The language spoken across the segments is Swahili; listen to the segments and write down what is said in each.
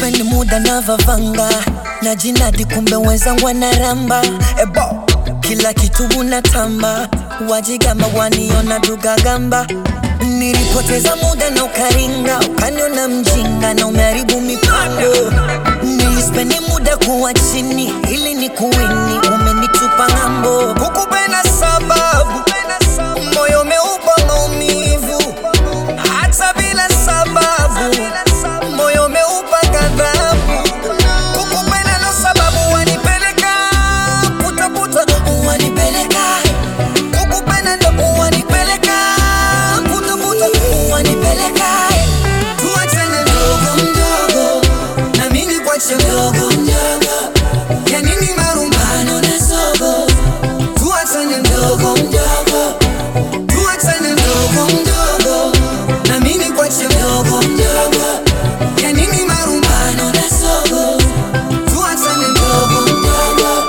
spend muda na vavanga na jinadi kumbe wenzangu wanaramba. Ebo kila kitu unatamba, wajigamba waniona duga gamba. Nilipoteza muda na ukaringa, ukaniona mjinga na umeharibu mipango. Nilispendi muda kuwa chini ili nikuwini, umenitupa ngambo. Kukupenda sababu moyo umeupa maumivu, hata bila sababu moyo umeupa ghadhabu. Kukupenda no sababu wanipeleka puta wanipeleka. Kukupenda ndo wanipeleka puta wanipeleka. Tuachane mdogo mdogo na mimi kwache mdogo mdogo, ya nini marumbano na sogo. Tuachane mdogo mdogo, tuachane mdogo mdogo na mimi kwache mdogo mdogo, ya nini marumbano na sogo. Tuachane mdogo mdogo.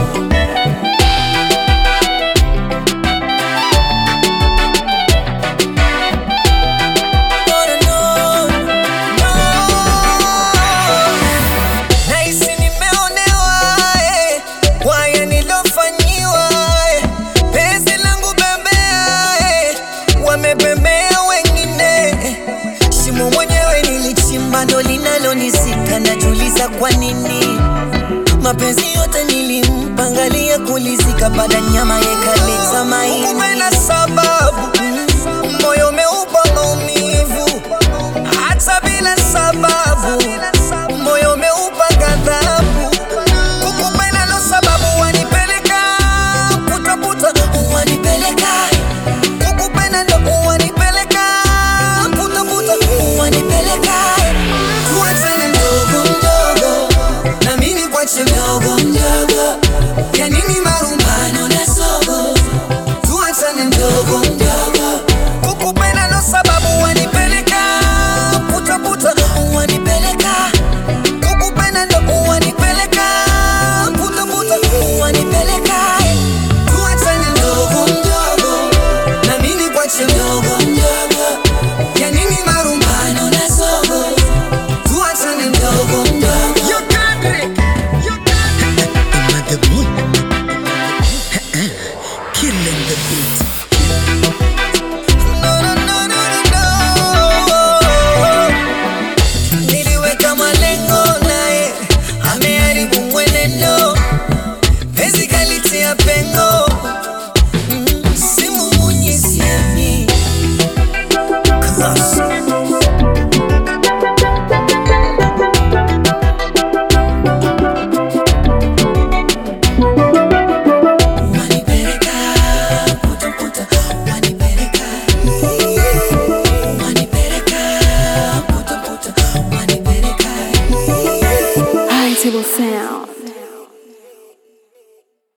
Nahisi nimeonewa kwa ya nilofanyiwa. Penzi langu bembea wamebembea wengine. Shimo mwenyewe nilichimba ndo linalonisika, najiuliza kwa nini. Mapenzi yote nilimpangalia kulizika, baada nyama yekaleta maini. Kukupenda sababu moyo